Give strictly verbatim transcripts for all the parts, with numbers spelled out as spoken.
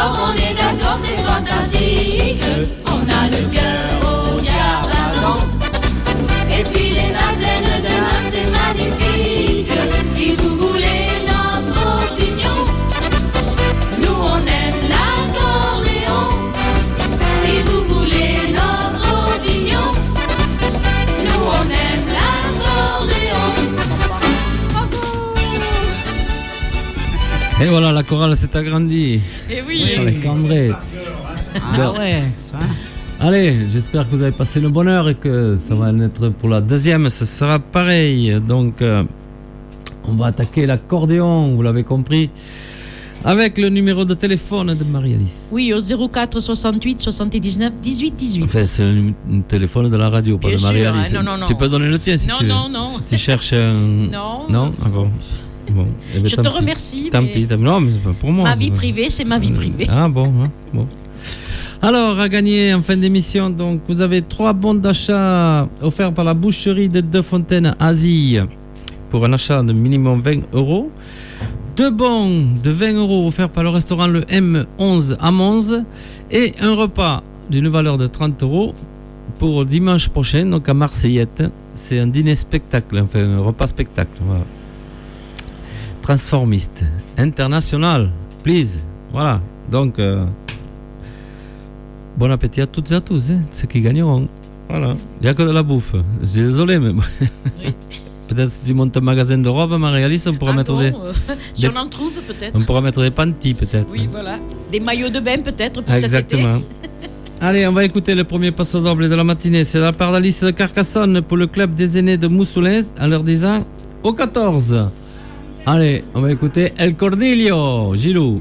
Alors on est d'accord, c'est fantastique. On a le cœur au diapason. Et puis les mains pleines de mains, c'est magnifique. Si vous voulez notre opinion, nous on aime l'accordéon. Si vous voulez notre opinion, nous on aime l'accordéon. Et voilà, la chorale s'est agrandie. Et oui. Avec André. Ah ouais, ça. Allez, j'espère que vous avez passé le bonheur et que ça va être pour la deuxième, ce sera pareil. Donc, euh, on va attaquer l'accordéon, vous l'avez compris, avec le numéro de téléphone de Marie-Alice. Oui, au zéro quatre soixante-huit soixante-dix-neuf dix-huit dix-huit. Enfin, c'est le n- téléphone de la radio, pas Bien de sûr, Marie-Alice. hein, non, non, non. Tu peux donner le tien si Non, tu veux. non, non. Si tu cherches un... Non. Non. Ah bon. Bon. Eh ben, Je tant te pis. remercie. Tant mais pis, tant pis. Non, mais c'est pas pour moi. Ma c'est vie pas- privée, c'est ma vie privée. Ah bon, hein, bon. Alors, à gagner en fin d'émission, donc vous avez trois bons d'achat offerts par la boucherie de Deux Fontaines Asie pour un achat de minimum vingt euros. Deux bons de vingt euros offerts par le restaurant Le M onze à Mons et un repas d'une valeur de trente euros pour dimanche prochain, donc à Marseillette. C'est un dîner spectacle, enfin un repas spectacle. Voilà. Transformiste, international, please. Voilà, donc euh, bon appétit à toutes et à tous, hein, ceux qui gagneront. Voilà, il n'y a que de la bouffe. Je suis désolé, mais Oui. peut-être si tu montes un magasin de robes, Marie-Alice, on pourra Ah mettre bon, des, euh, si des- on en trouve peut-être. on pourra mettre des panties peut-être. Oui, voilà. Des maillots de bain peut-être pour Exactement. Allez, on va écouter le premier passo doble de la matinée. C'est de la part d'Alice de Carcassonne pour le club des aînés de Moussoulins en leur disant au quatorze. Allez, on va écouter El Cordillo, Gilou.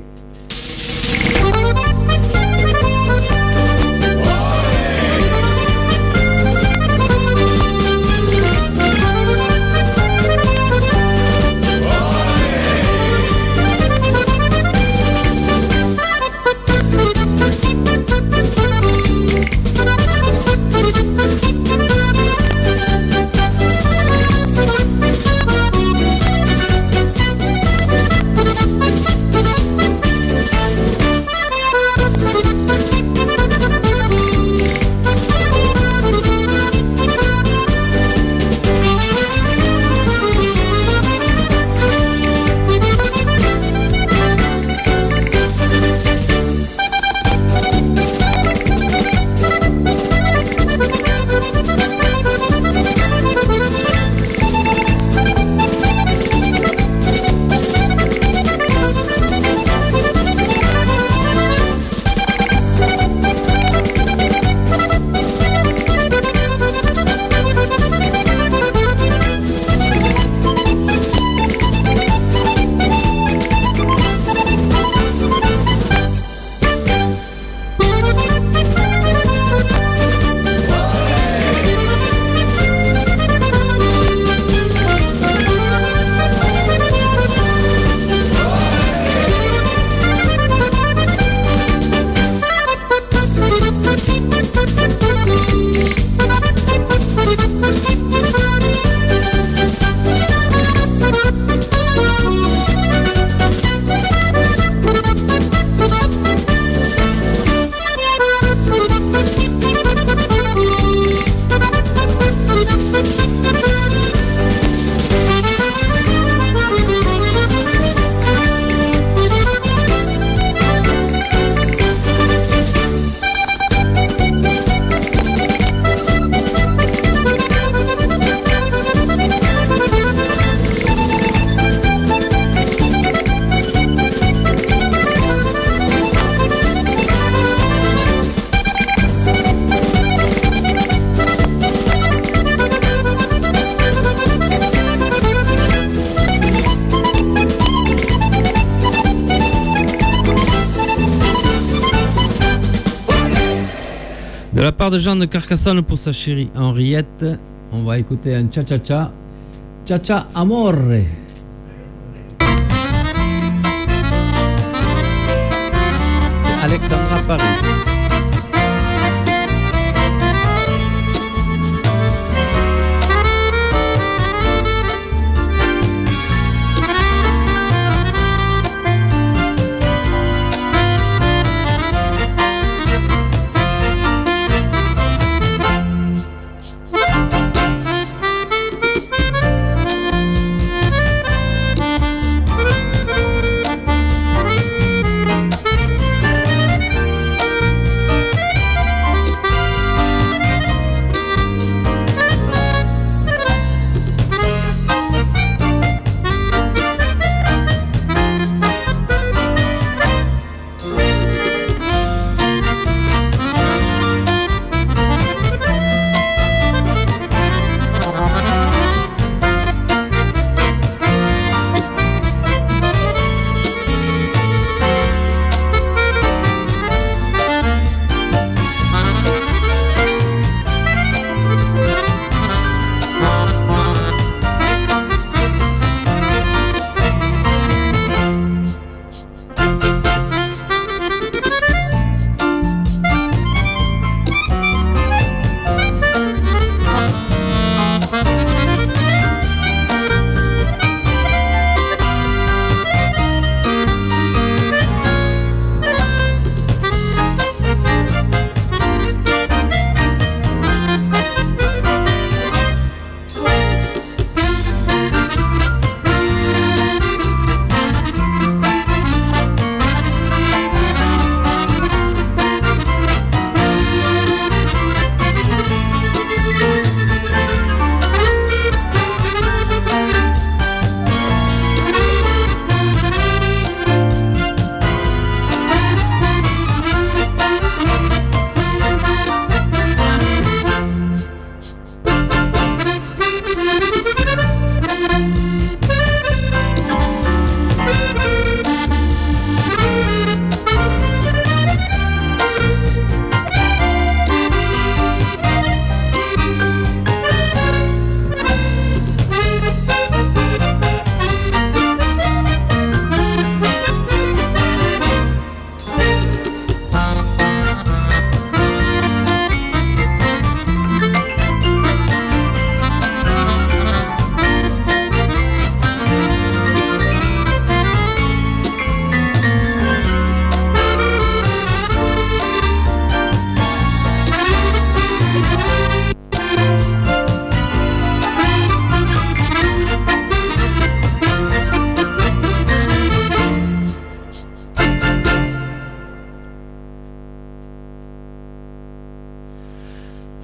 De la part de Jean de Carcassonne pour sa chérie Henriette, on va écouter un cha-cha-cha. Cha-cha amore. C'est Alexandra Paris.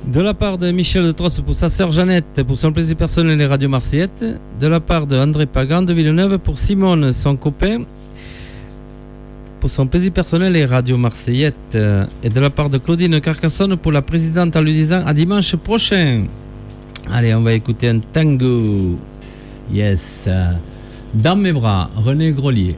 De la part de Michel de Trosse pour sa sœur Jeannette, pour son plaisir personnel et Radio Marseillette. De la part de André Pagan de Villeneuve pour Simone, son copain, pour son plaisir personnel et Radio Marseillette. Et de la part de Claudine Carcassonne pour la présidente en lui disant à dimanche prochain. Allez, on va écouter un tango. Yes. Dans mes bras, René Grolier.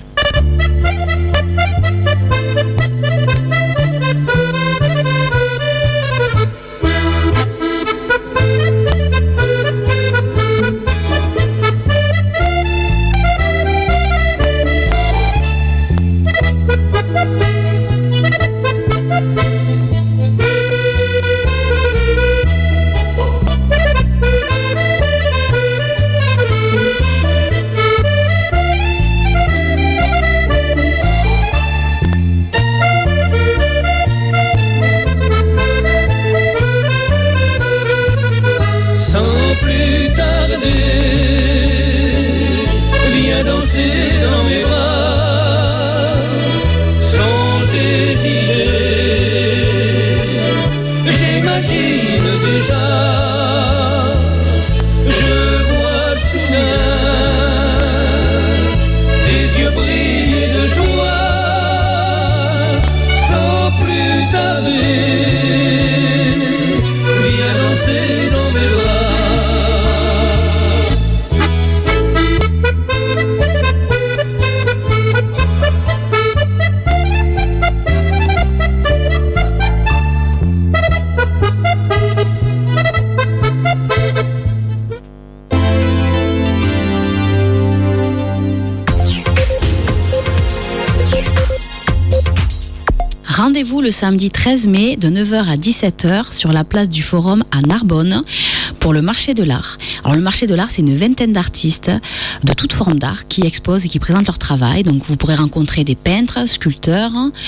Rendez-vous le samedi treize mai de neuf heures à dix-sept heures sur la place du Forum à Narbonne pour le marché de l'art. Alors le marché de l'art, c'est une vingtaine d'artistes de toutes formes d'art qui exposent et qui présentent leur travail. Donc vous pourrez rencontrer des peintres, sculpteurs,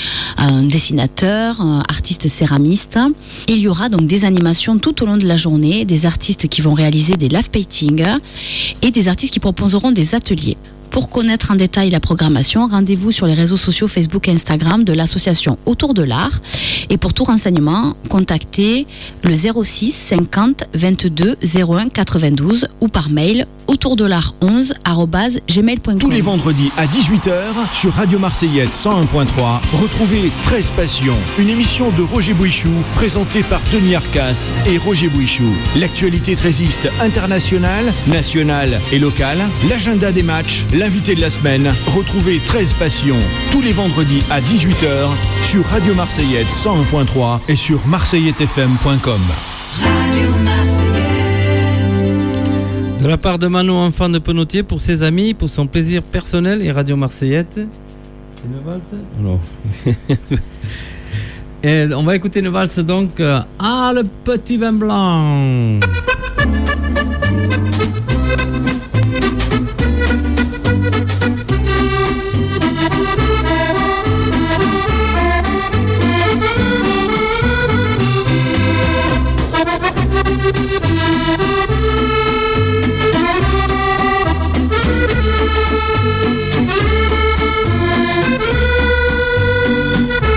un dessinateur, un artiste céramistes. Et il y aura donc des animations tout au long de la journée, des artistes qui vont réaliser des live paintings et des artistes qui proposeront des ateliers. Pour connaître en détail la programmation, rendez-vous sur les réseaux sociaux Facebook et Instagram de l'association Autour de l'Art. Et pour tout renseignement, contactez le zéro six cinquante vingt-deux zéro un quatre-vingt-douze ou par mail autour de l'art onze arobase gmail point com. Tous les vendredis à dix-huit heures sur Radio Marseillette cent un point trois, retrouvez treize Passions, une émission de Roger Bouichou présentée par Denis Arcas et Roger Bouichou. L'actualité trésiste internationale, nationale et locale, l'agenda des matchs, l'invité de la semaine. Retrouvez treize Passions tous les vendredis à dix-huit heures sur Radio Marseillette cent un point trois et sur marseillette f m point com. Radio Marseillette. De la part de Manon, enfant de Penotier, pour ses amis, pour son plaisir personnel et Radio Marseillette. C'est une valse ? Non. Et on va écouter une valse donc. Euh, ah, le petit vin blanc.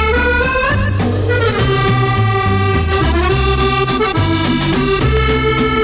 Thank you.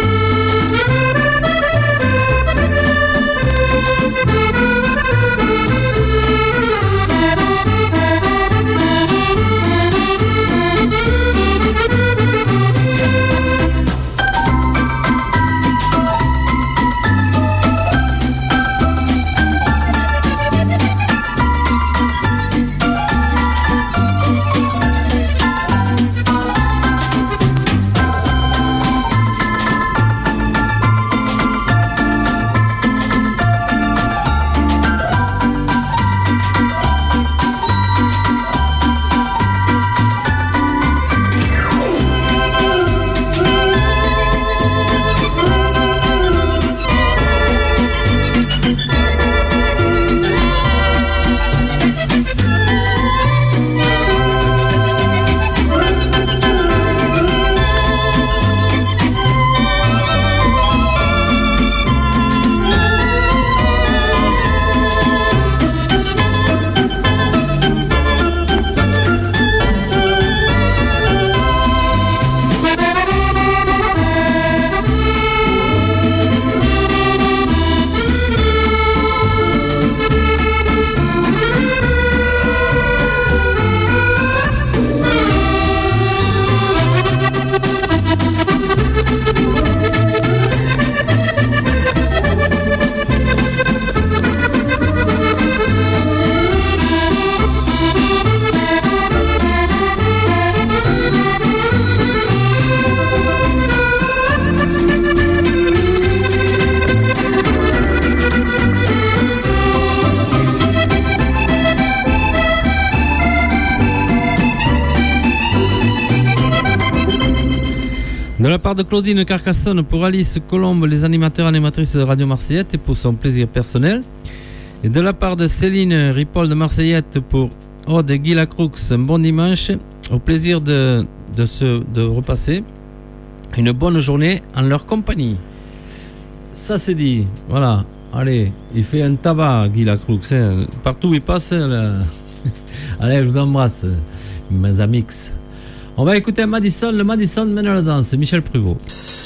De la part de Claudine Carcassonne pour Alice Colombe, les animateurs et animatrices de Radio Marseillette et pour son plaisir personnel. Et de la part de Céline Ripoll de Marseillette pour Aude et Guy Lacroux, un bon dimanche, au plaisir de, de, se, de repasser une bonne journée en leur compagnie. Ça c'est dit, voilà, allez, il fait un tabac Guy Lacroux, hein. Partout où il passe, là... allez, je vous embrasse, mes amis. On va écouter Madison, le Madison mène à la danse, Michel Pruvot.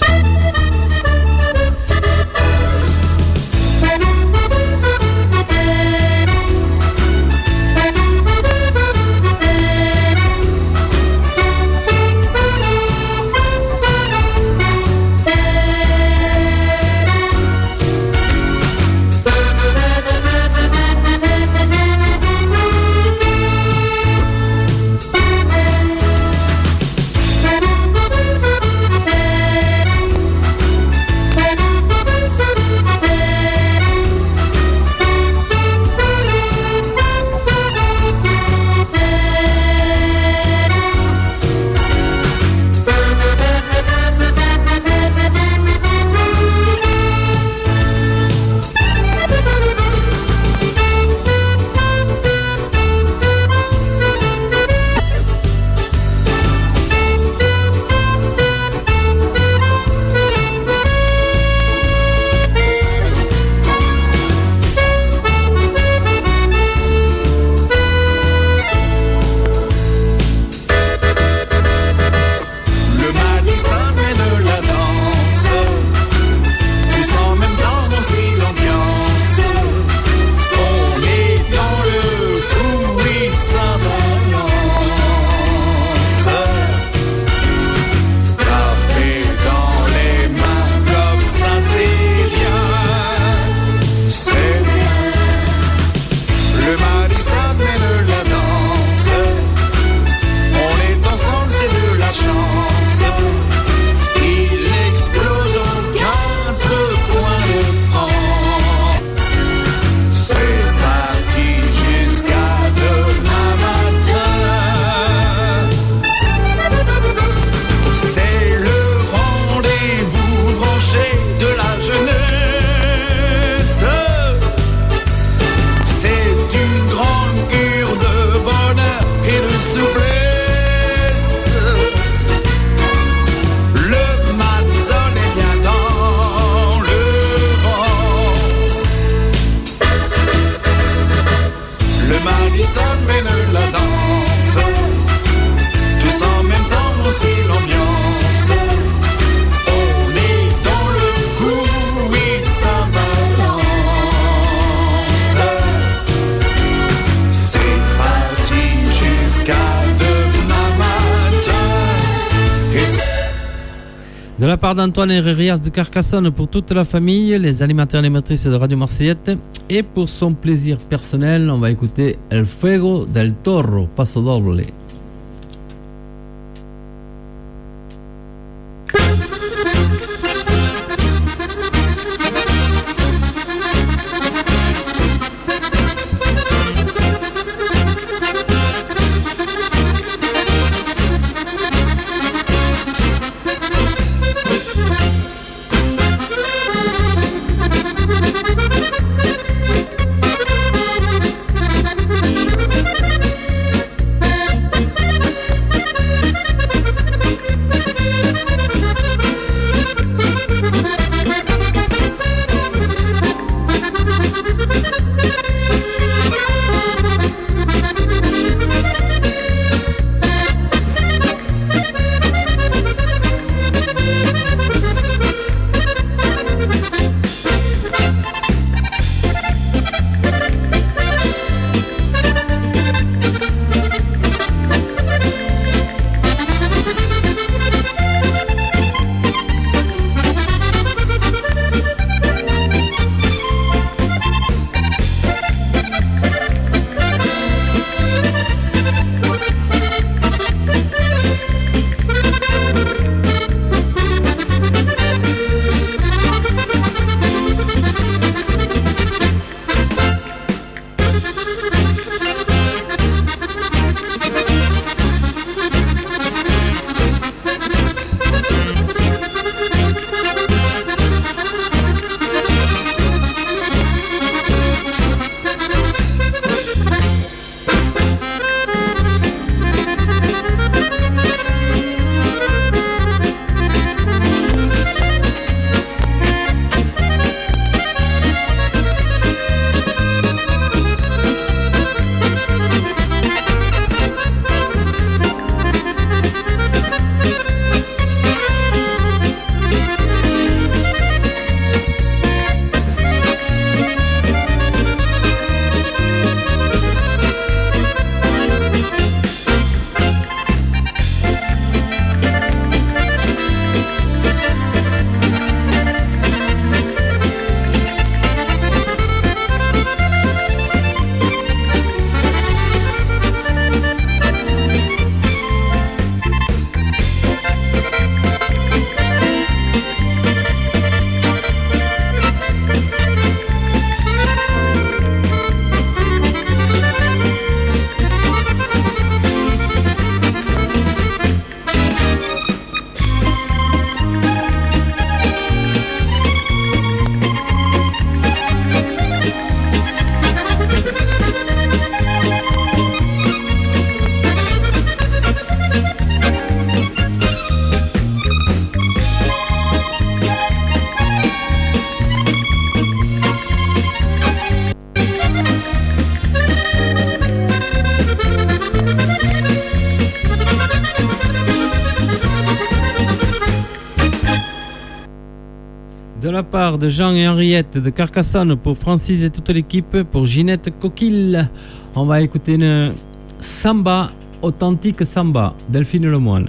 De la part d'Antoine Herrerias de Carcassonne pour toute la famille, les animateurs et animatrices de Radio Marseillette. Et pour son plaisir personnel, on va écouter El Fuego del Toro, Paso Doble. Thank De la part de Jean et Henriette de Carcassonne pour Francis et toute l'équipe, pour Ginette Coquille, on va écouter une samba, authentique samba, Delphine Lemoine.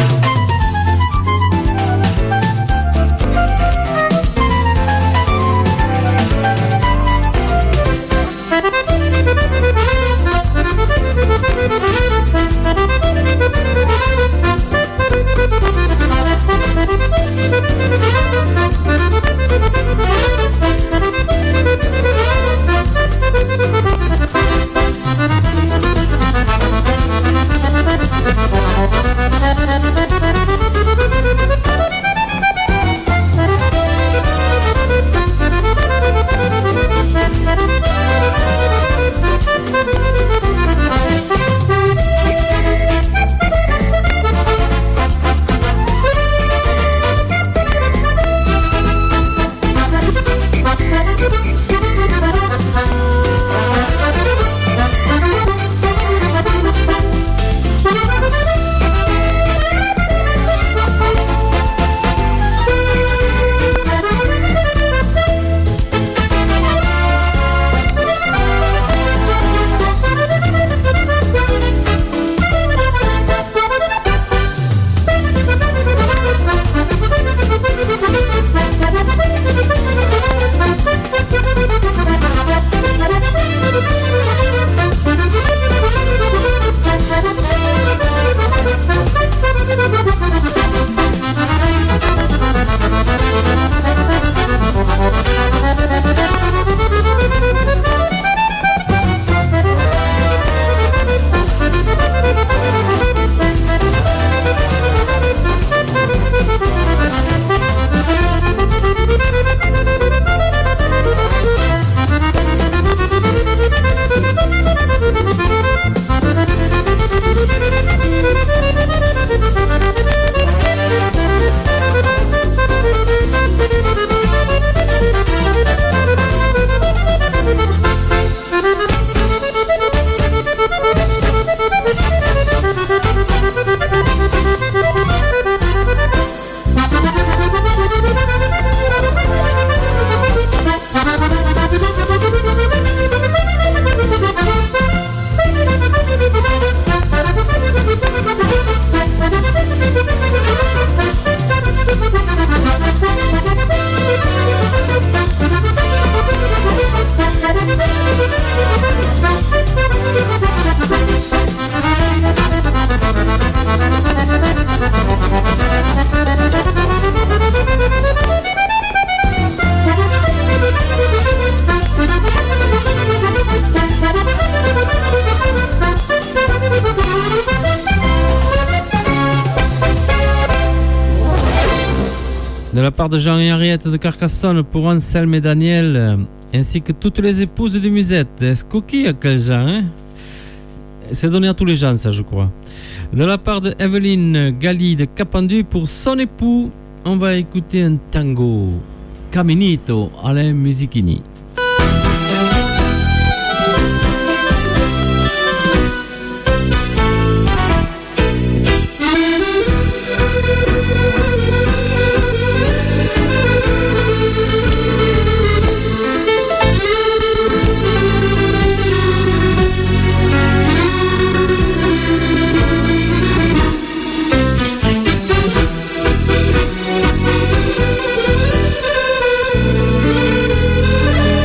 De la part de Jean et Henriette de Carcassonne pour Anselme et Daniel, ainsi que toutes les épouses du Musette. Est-ce coquille à quel genre, hein? C'est donné à tous les gens, ça, je crois. De la part de Evelyne Galli de Capendu pour son époux, on va écouter un tango. Caminito, Alain Musichini. Thank you.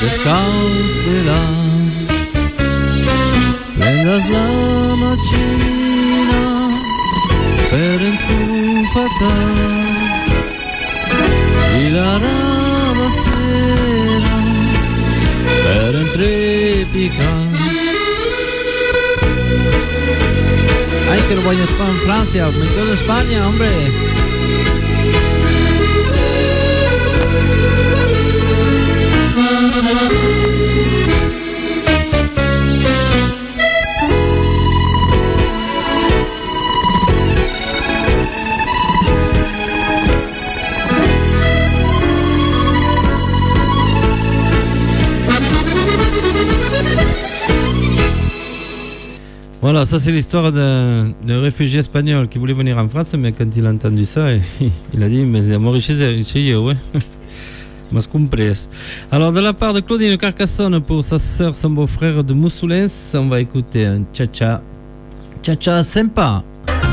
descalzi là, prendas la mattina per insuffatar e la rava sera per entrepicar. Ay, que lo voy a estar en Francia, me quedo en España, hombre. Voilà, ça c'est l'histoire d'un, d'un réfugié espagnol qui voulait venir en France, mais quand il a entendu ça, il a dit, mais moi chez eux, ouais. Mas compris. Alors, de la part de Claudine Carcassonne pour sa sœur, son beau-frère de Moussoulens, on va écouter un cha-cha. Cha-cha sympa.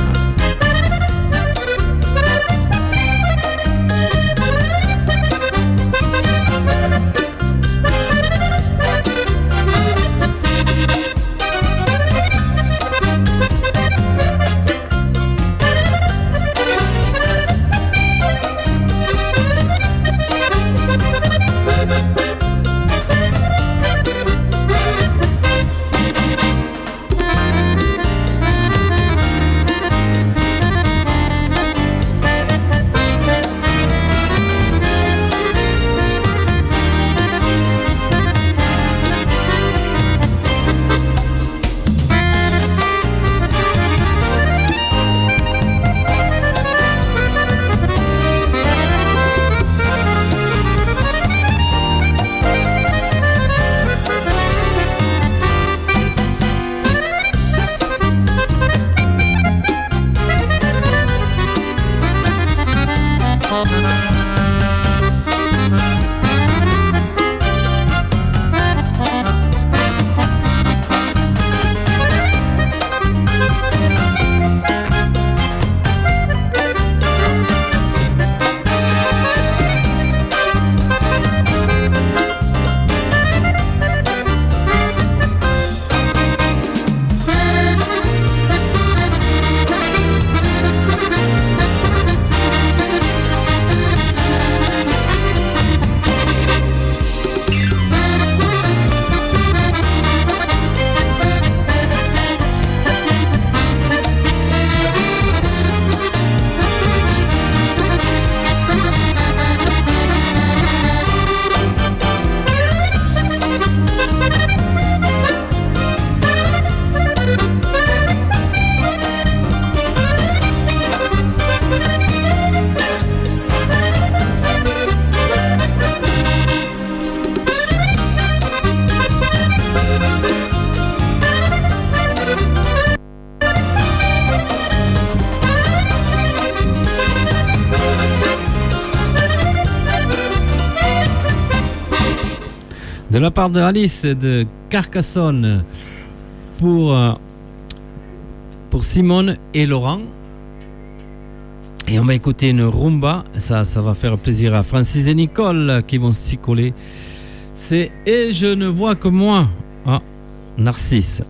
De la part de Alice de Carcassonne pour, pour Simone et Laurent. Et on va écouter une rumba. Ça, ça va faire plaisir à Francis et Nicole qui vont s'y coller. C'est Et je ne vois que moi. Ah, Narcisse.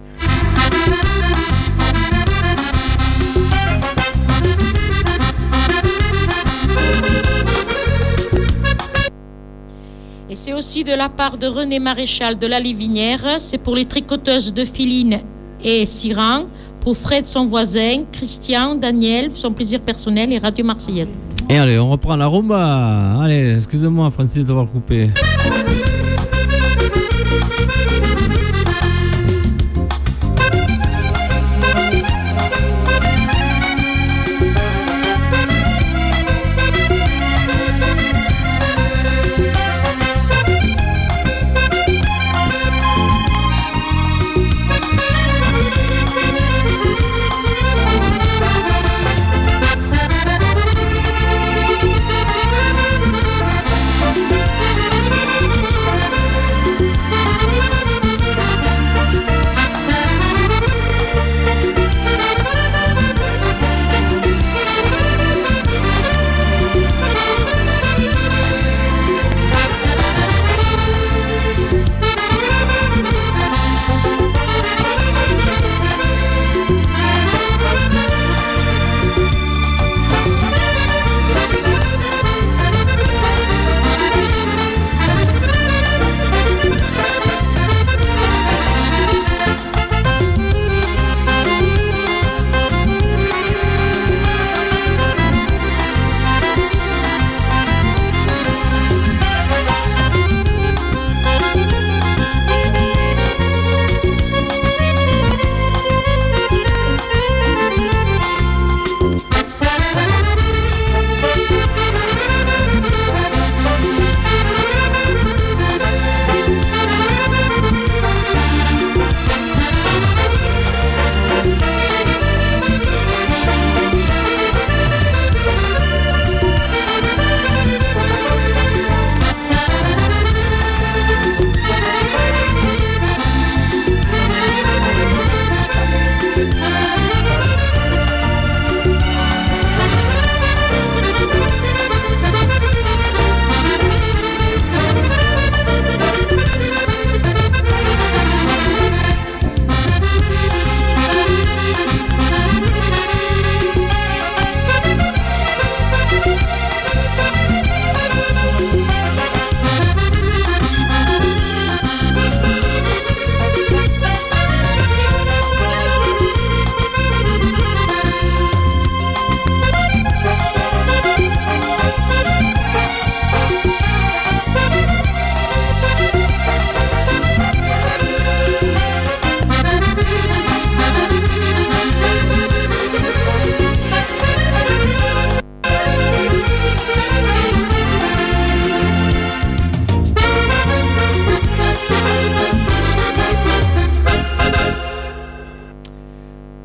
Et c'est aussi de la part de René Maréchal de la Livinière. C'est pour les tricoteuses de Philine et Siran, pour Fred son voisin, Christian, Daniel, son plaisir personnel et Radio Marseillette. Et allez, on reprend la rumba. Allez, excusez-moi Francis d'avoir coupé. Thank you.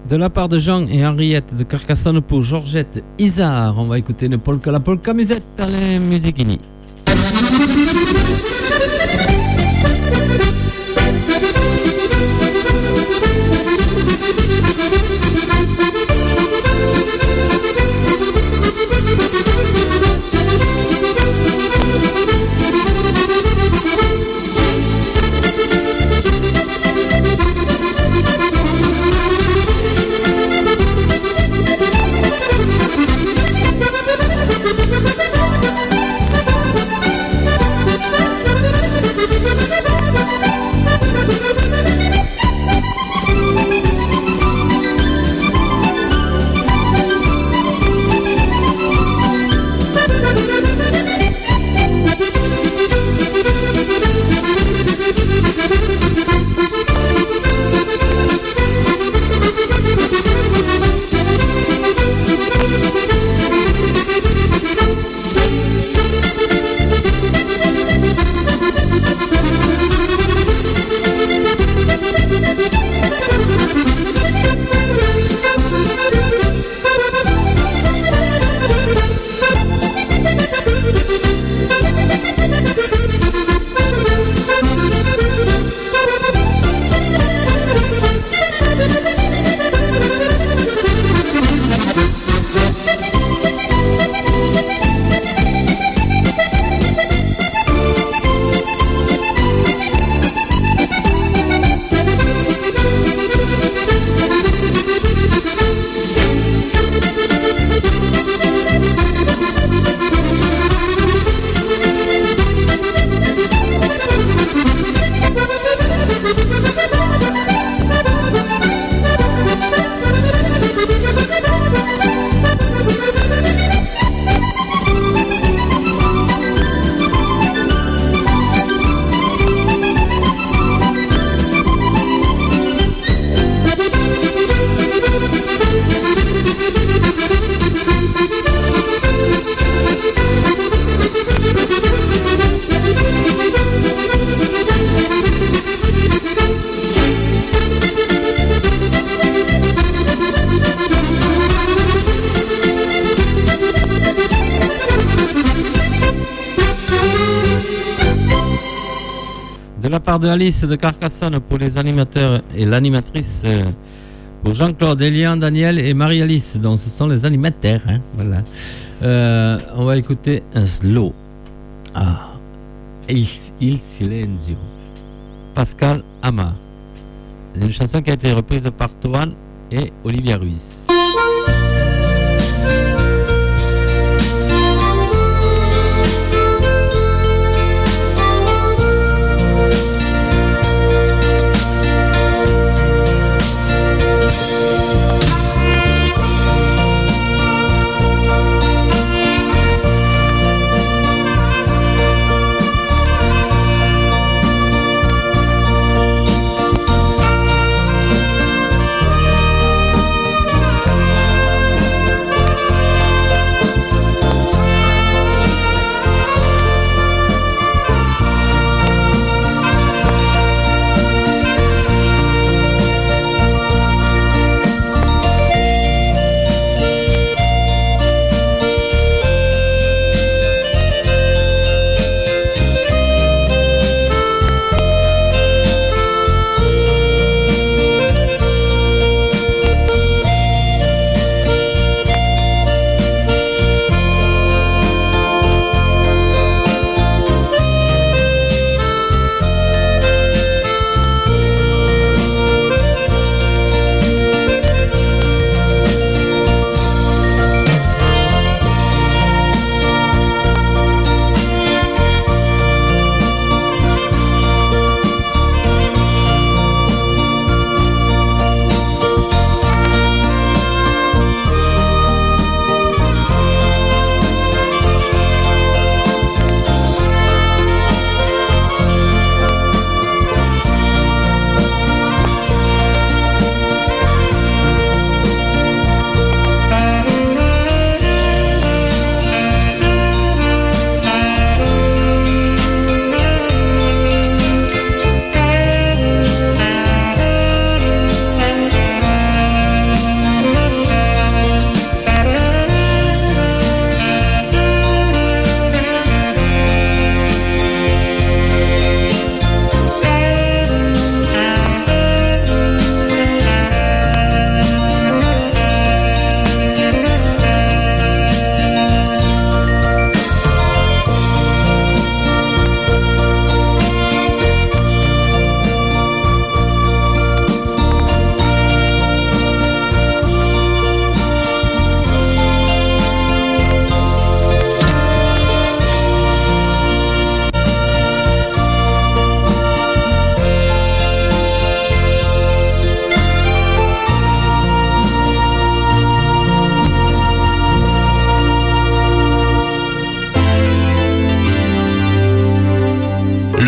De la part de Jean et Henriette de Carcassonne pour Georgette Isard, on va écouter une polka, la polka musette dans les musichini. De la part de Alice de Carcassonne pour les animateurs et l'animatrice, euh, pour Jean-Claude, Elian, Daniel et Marie-Alice, donc ce sont les animateurs. Hein, voilà. Euh, on va écouter un slow. Ah, Il, Il Silenzio. Pascal Amar. Une chanson qui a été reprise par Toan et Olivia Ruiz. Thank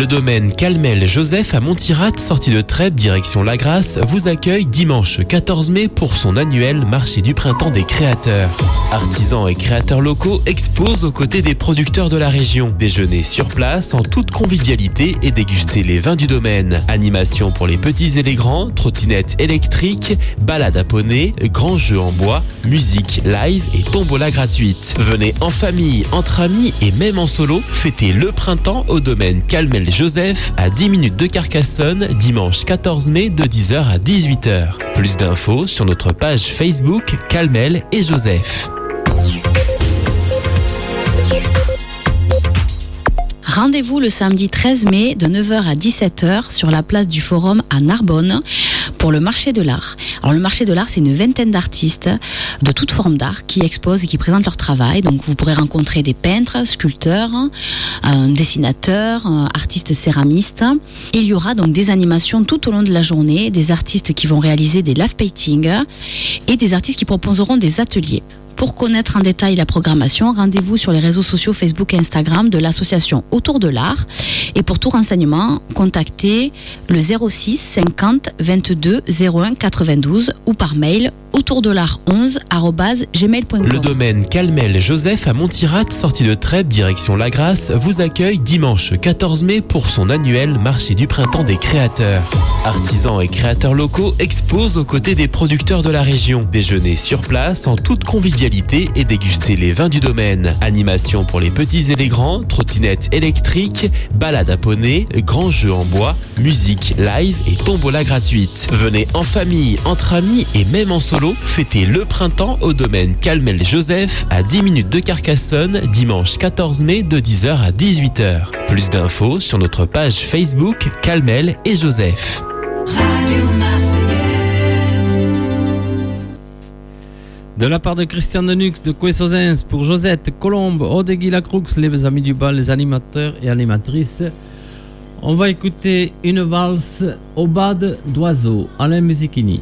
domaine Calmel-Joseph à Montirate, sortie de Trèbes, direction La Grasse, vous accueille dimanche quatorze mai pour son annuel marché du printemps des créateurs. Artisans et créateurs locaux exposent aux côtés des producteurs de la région. Déjeuner sur place en toute convivialité et déguster les vins du domaine. Animation pour les petits et les grands, trottinettes électriques, balades à poney, grands jeux en bois, musique live et tombola gratuite. Venez en famille, entre amis et même en solo, fêter le printemps au domaine Calmel-Joseph à dix minutes de Carcassonne, dimanche quatorze mai de dix heures à dix-huit heures. Plus d'infos sur notre page Facebook Calmel et Joseph. Rendez-vous le samedi treize mai de neuf heures à dix-sept heures sur la place du Forum à Narbonne pour le marché de l'art. Alors le marché de l'art, c'est une vingtaine d'artistes de toutes formes d'art qui exposent et qui présentent leur travail. Donc vous pourrez rencontrer des peintres, sculpteurs, un dessinateur, un artistes céramistes. Il y aura donc des animations tout au long de la journée, des artistes qui vont réaliser des live paintings et des artistes qui proposeront des ateliers. Pour connaître en détail la programmation, rendez-vous sur les réseaux sociaux Facebook et Instagram de l'association Autour de l'Art. Et pour tout renseignement, contactez le zéro six cinquante vingt-deux zéro un quatre-vingt-douze ou par mail autour de l'art onze arobase gmail point com. Le domaine Calmel-Joseph à Montirate, sortie de Trèbes, direction La Grasse, vous accueille dimanche quatorze mai pour son annuel marché du printemps des créateurs. Artisans et créateurs locaux exposent aux côtés des producteurs de la région. Déjeuner sur place en toute convivialité et déguster les vins du domaine. Animation pour les petits et les grands, trottinettes électriques, balades à poney, grands jeux en bois, musique live et tombola gratuite. Venez en famille, entre amis et même en solo, fêter le printemps au domaine Calmel-Joseph à dix minutes de Carcassonne, dimanche quatorze mai de dix heures à dix-huit heures. Plus d'infos sur notre page Facebook Calmel et Joseph. De la part de Christian Denux de Couessozens pour Josette, Colombe, Odegui Lacroux, les amis du bal, les animateurs et animatrices, on va écouter une valse au bad d'oiseaux, Alain Musichini.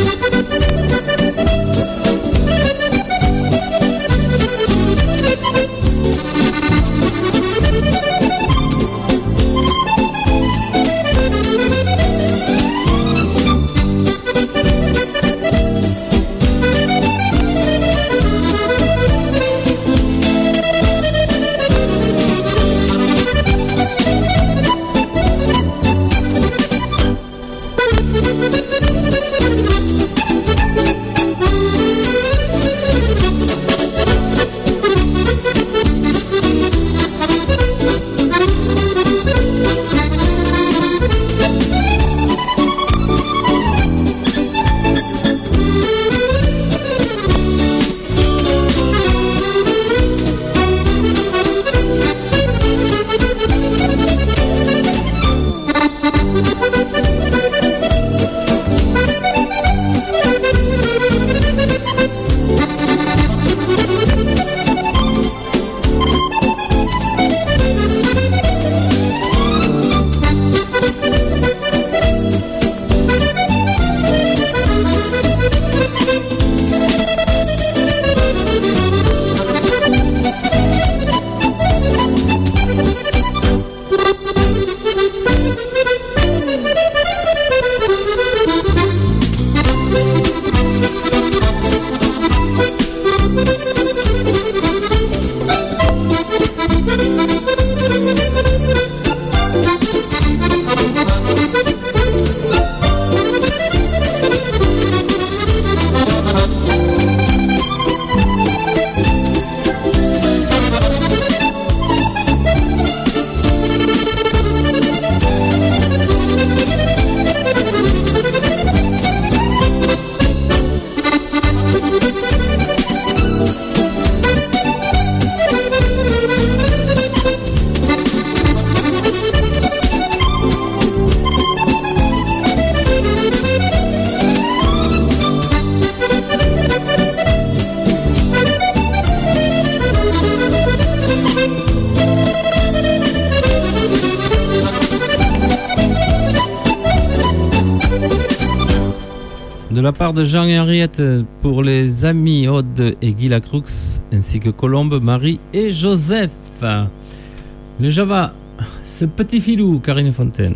De la part de Jean et Henriette pour les amis Aude et Guy Lacroux, ainsi que Colombe, Marie et Joseph. Le Java Ce petit filou, Karine Fontaine.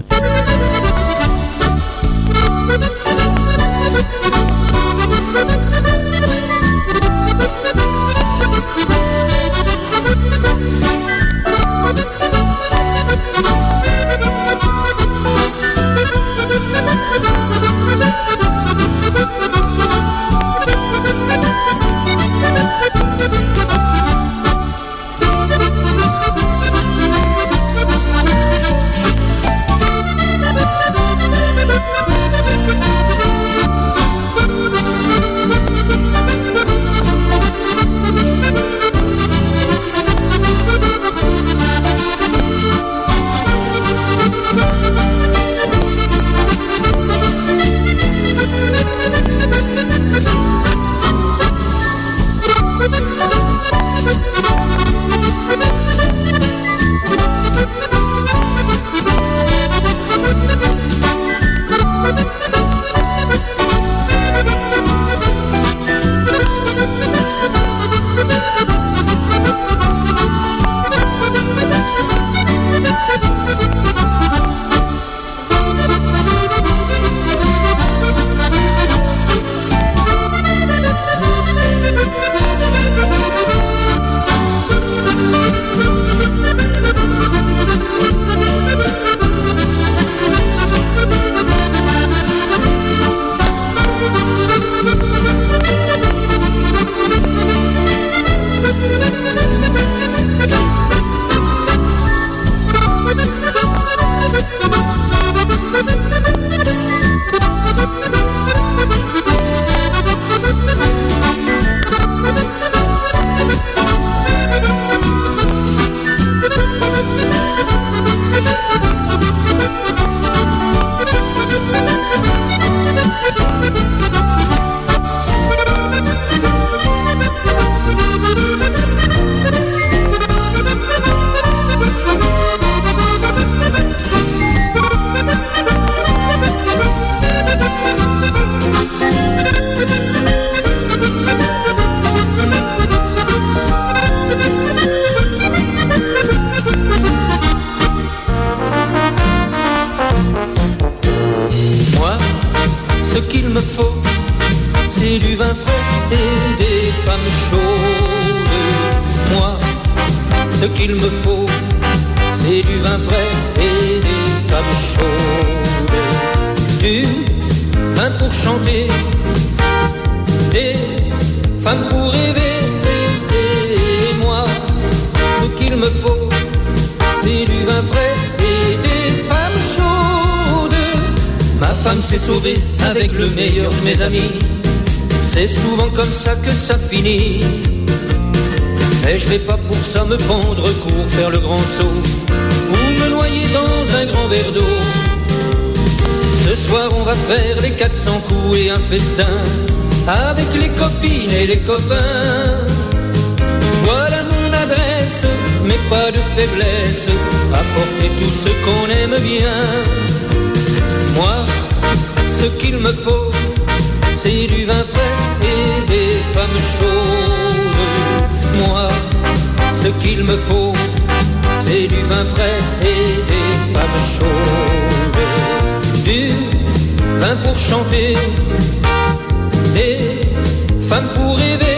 Mais je vais pas pour ça me pendre court, faire le grand saut ou me noyer dans un grand verre d'eau. Ce soir on va faire les quatre cents coups et un festin avec les copines et les copains. Voilà mon adresse, mais pas de faiblesse, apporter tout ce qu'on aime bien. Moi, ce qu'il me faut, c'est du vin frais et des femmes chaudes. Moi, ce qu'il me faut, c'est du vin frais et des femmes chaudes. Du vin pour chanter, des femmes pour rêver.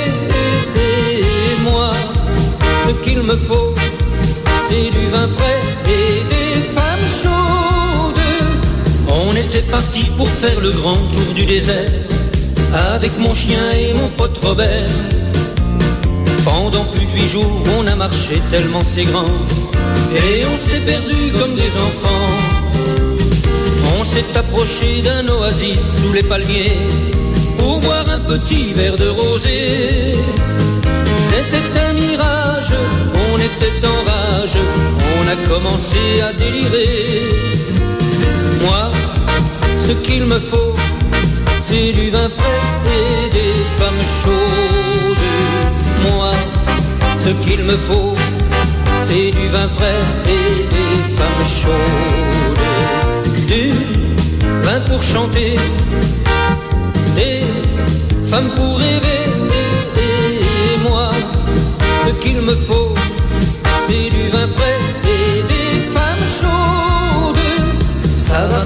Et moi, ce qu'il me faut, c'est du vin frais et des femmes chaudes. On était partis pour faire le grand tour du désert avec mon chien et mon pote Robert. Pendant plus de huit jours, on a marché tellement c'est grand, et on s'est perdu comme des enfants. On s'est approché d'un oasis sous les palmiers pour boire un petit verre de rosé. C'était un mirage, on était en rage, on a commencé à délirer. Moi, ce qu'il me faut, c'est du vin frais et des femmes chaudes. Moi, ce qu'il me faut, c'est du vin frais et des femmes chaudes. Du vin pour chanter, des femmes pour rêver. Et moi, ce qu'il me faut, c'est du vin frais et des femmes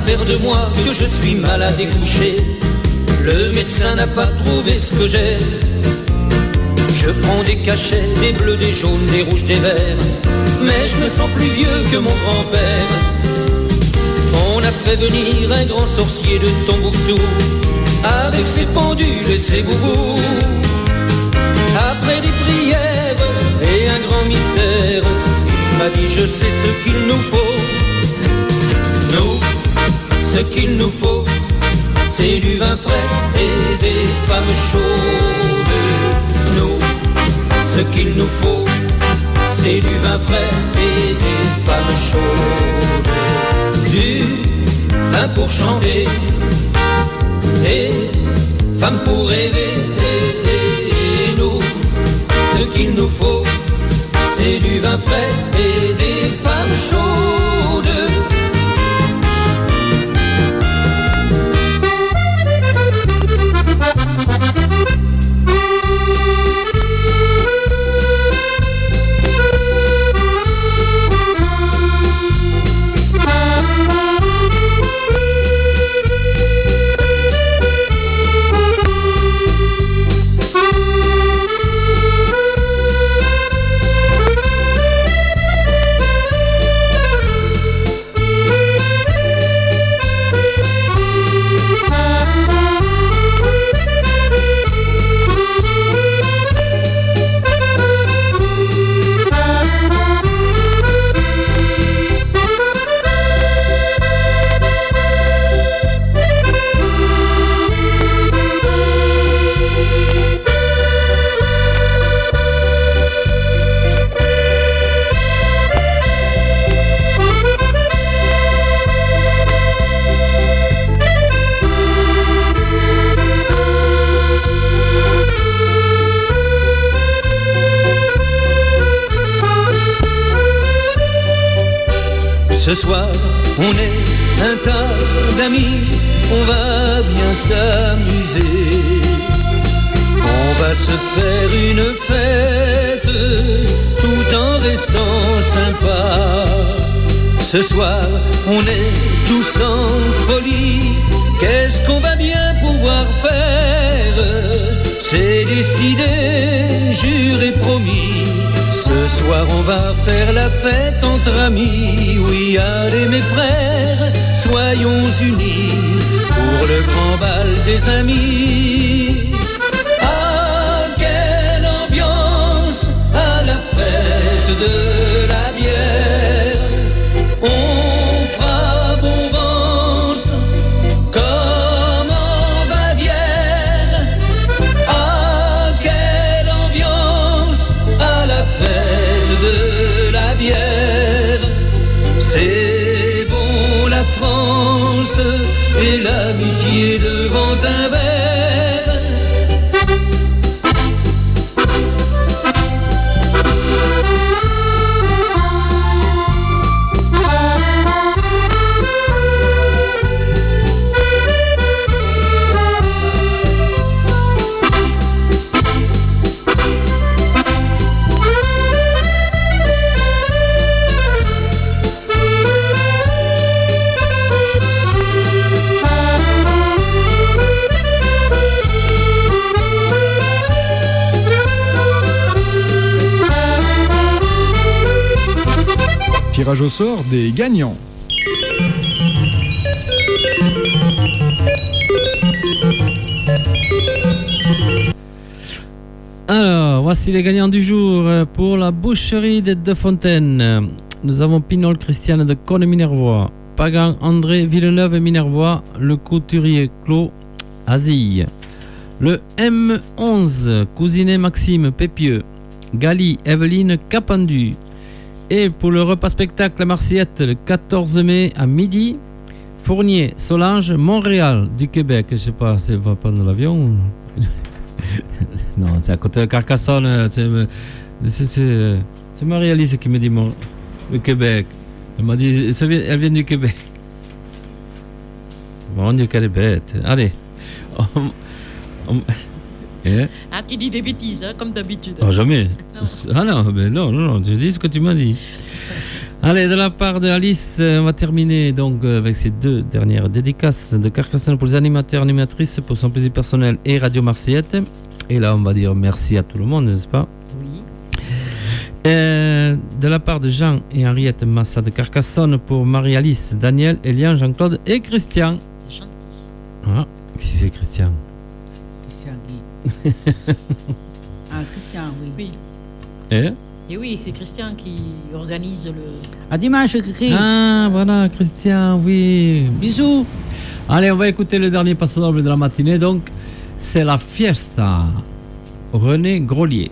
faire de moi que je suis malade et couché. Le médecin n'a pas trouvé ce que j'ai. Je prends des cachets, des bleus, des jaunes, des rouges, des verts, mais je me sens plus vieux que mon grand-père. On a fait venir un grand sorcier de Tombouctou, avec ses pendules et ses boubous. Après des prières et un grand mystère, il m'a dit je sais ce qu'il nous faut. Nous, ce qu'il nous faut, c'est du vin frais et des femmes chaudes. Nous, ce qu'il nous faut, c'est du vin frais et des femmes chaudes. Du vin pour chanter, des femmes pour rêver. Et nous, ce qu'il nous faut, c'est du vin frais et des femmes chaudes. Ce soir, on est un tas d'amis, on va bien s'amuser. On va se faire une fête, tout en restant sympa. Ce soir, on est tous en folie, qu'est-ce qu'on va bien pouvoir faire? C'est décidé, juré, promis. Ce soir on va faire la fête entre amis. Oui, allez mes frères, soyons unis pour le grand bal des amis. Ah, quelle ambiance à la fête de la bière. On fera bombance comme en Bavière. Ah, quelle ambiance à la fête de la bière. C'est bon la France et l'amitié devant un verre. Tirage au sort des gagnants. Alors, voici les gagnants du jour pour la boucherie des Deux Fontaines. Nous avons Pinol Christiane de Cône-Minervois, Pagan André Villeneuve Minervois, le couturier Claude Azille, le M onze Cousinet Maxime Pépieux, Gali Evelyne Capendu. Et pour le repas spectacle à Marciette le quatorze mai à midi, Fournier Solange Montréal du Québec. Je sais pas, c'est va prendre l'avion. Non, c'est à côté de Carcassonne. C'est, c'est, c'est, c'est Marie-Alice qui me dit mon, le Québec. Elle m'a dit, elle vient du Québec. Mon Dieu, qu'elle est bête. Allez. On, on, yeah. Ah, tu dis des bêtises, hein, comme d'habitude. Oh, jamais. Non. Ah non, mais non, non, non, je dis ce que tu m'as dit. Allez, de la part de Alice, on va terminer donc avec ces deux dernières dédicaces de Carcassonne pour les animateurs, animatrices, pour son plaisir personnel et Radio Marseillette. Et là, on va dire merci à tout le monde, n'est-ce pas? Oui. Et de la part de Jean et Henriette Massa de Carcassonne pour Marie-Alice, Daniel, Elian, Jean-Claude et Christian. C'est gentil. Ah, qui c'est Christian? Christian qui Ah, Christian, oui. Oui. Et Et oui, c'est Christian qui organise le... À dimanche, Cricri. Ah, voilà, Christian, oui. Bisous. Allez, on va écouter le dernier passo doble de la matinée, donc c'est la Fiesta. René Grolier.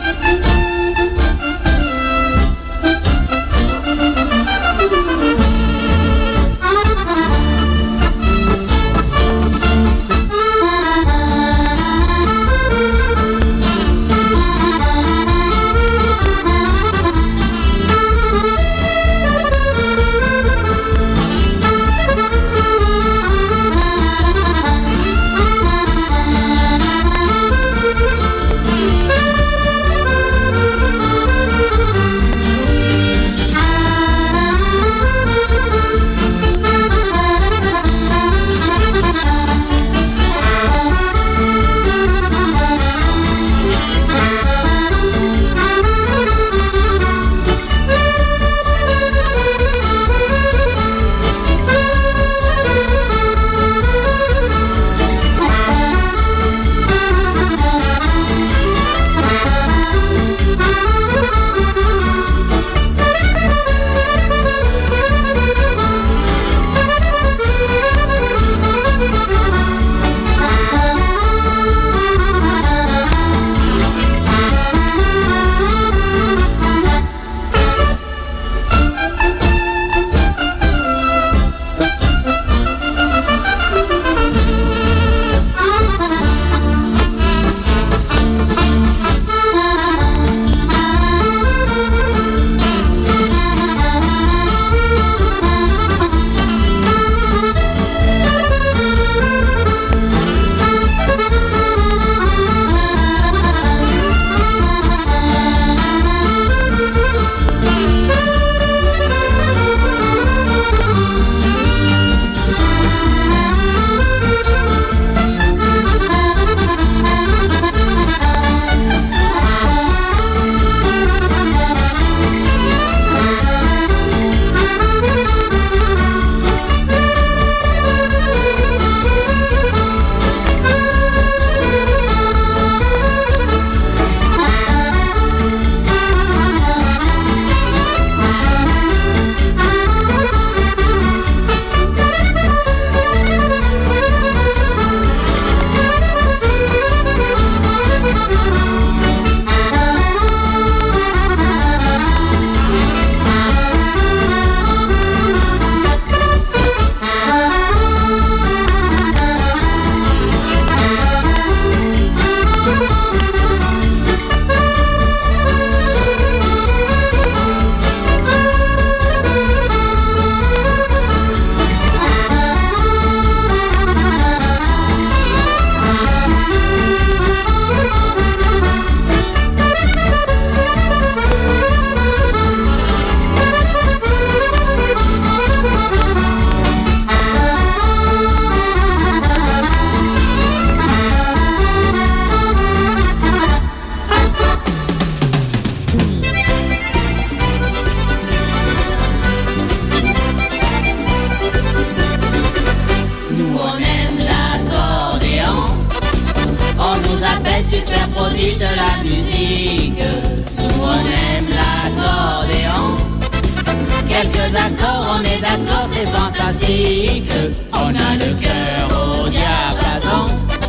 quelques accords, on est d'accord, c'est fantastique. On a le cœur au diapason.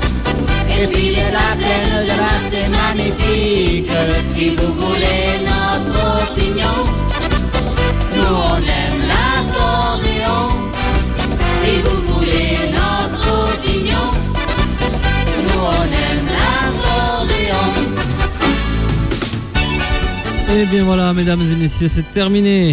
Et puis la plaine de là, c'est magnifique. Si vous voulez notre opinion, nous on aime l'accordéon. Si vous voulez notre opinion, nous on aime l'accordéon. Et bien voilà, mesdames et messieurs, c'est terminé.